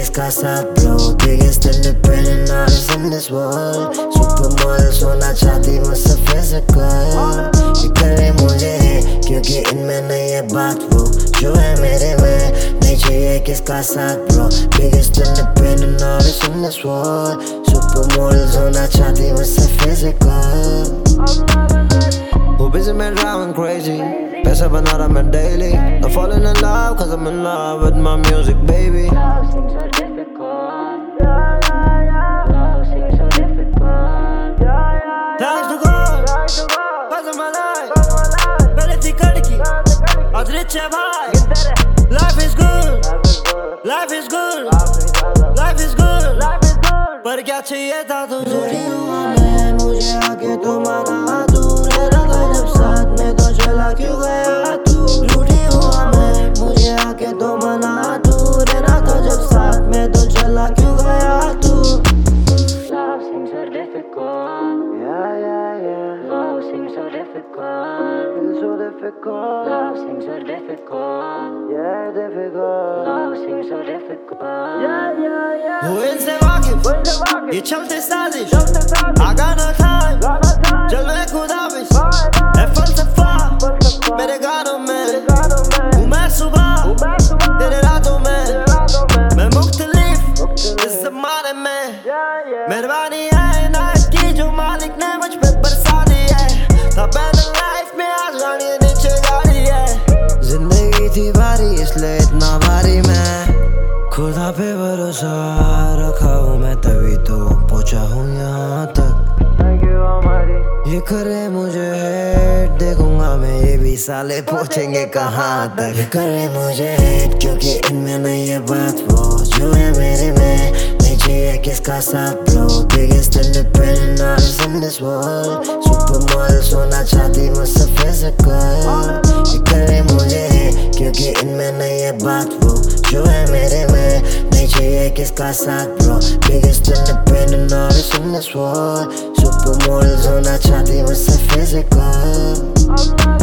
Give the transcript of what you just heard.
किसका साथ bro? Biggest independent artist in this world. Supermodels होना चाहती मुझसे physical. ये करे मुझे क्योंकि इनमें नहीं है बात वो जो है मेरे में. नहीं चाहिए किसका साथ bro? Biggest independent artist in this world. Supermodels होना चाहती मुझसे physical. Who busy man driving crazy? पैसा बना रहा मैं daily. I'm falling in love cause I'm in love with my music baby. Love seems so difficult. Love seems so difficult. Thanks to God, cause of my life. पहले थी कड़की, आज rich है भाई. Life is good, life is good, life is good. पर क्या चाहिए था तुझे? रूठी हुआ मैं, मुझे आके तो मना तू. रहना था जब साथ में तो चला क्यों गया तू? रूठी हुआ मैं, मुझे आके तो मना तू. रहना था जब साथ में तो चला क्यों गया तू? Love seems so difficult. Love seems so difficult. It's so difficult. Love seems so difficult. Yeah, difficult. Love seems so difficult. वो इनसे वाकिफ, ये चलते साजिश. I got no time, चल मैं खुदाबिश. है फलसफा मेरे गानों में. हूँ मैं सुबह तेरे रातों में. मैं मुख्तलिफ इस ज़माने में. मेहरबानी है इनायत की जो मालिक ने मुझ पे बरसा दी है. था बैनर लाइफ में आज गाड़ी नीचे गाड़ी है. जिंदगी थी भारी इसलिए इतना भारी मैं. खुदा पे भरोसा रखा हूँ मैं तभी तो पहुँचा हूँ यहाँ तक. ये करे मुझे हेट देखूंगा मैं ये भी साले पहुँचेंगे कहाँ तक. ये करे मुझे हेट क्योंकि इनमें नहीं है बात वो जो है मेरे में. नहीं चाहिए किसका साथ bro? Biggest independent artist in this world. Supermodels होना चाहती मुझसे physical. ये करे मुझे हेट क्योंकि इनमें नहीं है बात वो जो है मेरे में. नहीं चाहिए किसका साथ bro? Biggest independent artist in this world. Supermodels होना चाहती मुझसे physical.